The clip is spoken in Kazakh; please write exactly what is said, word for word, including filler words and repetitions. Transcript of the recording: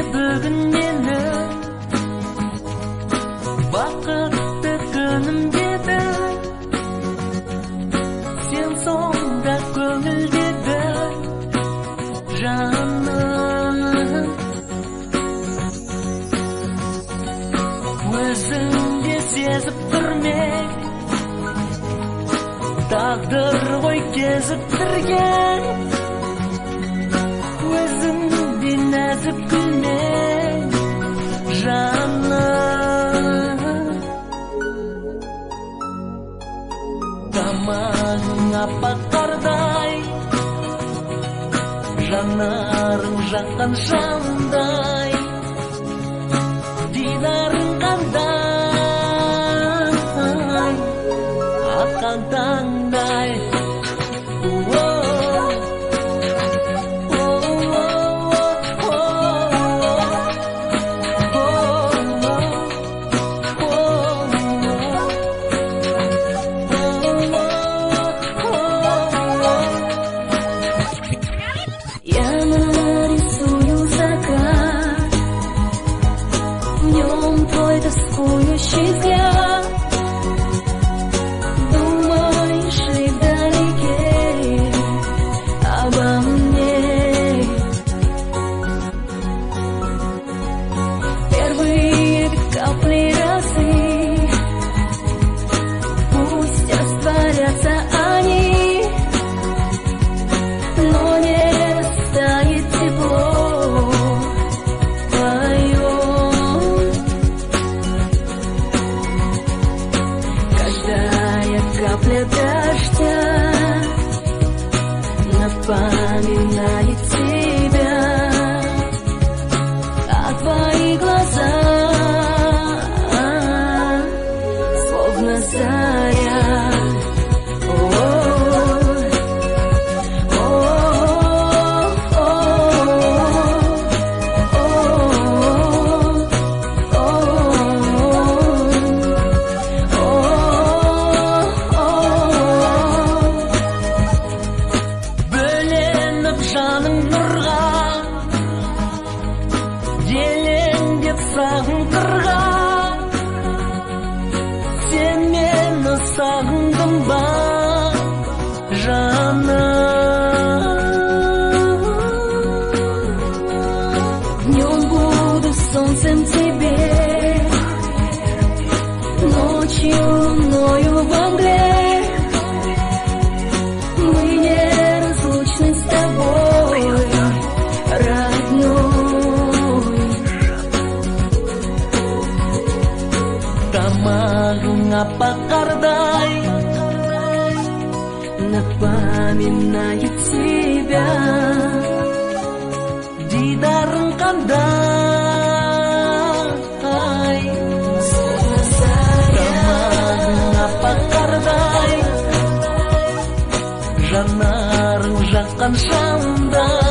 бүгін менің бақытты күнім деді, сен сонда көңілдегі жаным. Өзің де сезіп тұрмек, тағдыр ғой кезіктірген, өзің де нәзік гүлмен жаным. Тамағың аппақ қардай, жанарың жаққан шамдай, дидарың қандай, атқан таңдай. Я нарисую закат, в нем твой тоскующий взгляд. Думаешь ли вдалеке обо мне? Первые капли росы, пусть растворятся они, но не растает тепло твое. Каждая капля дождя напоминает тебя, а твои глаза словно заря. Жаның нұрға, елеңдеп сағың қырға, сен мені сағындың ба жаным? Днем буду солнцем тебе, ночью луною во мгле. Мы неразлучны с тобой, родной. Тамағың аппақ қардай, напоминает тебя, дидарың қандай. Тамағың аппақ қардай, жанарың жаққан шамдай.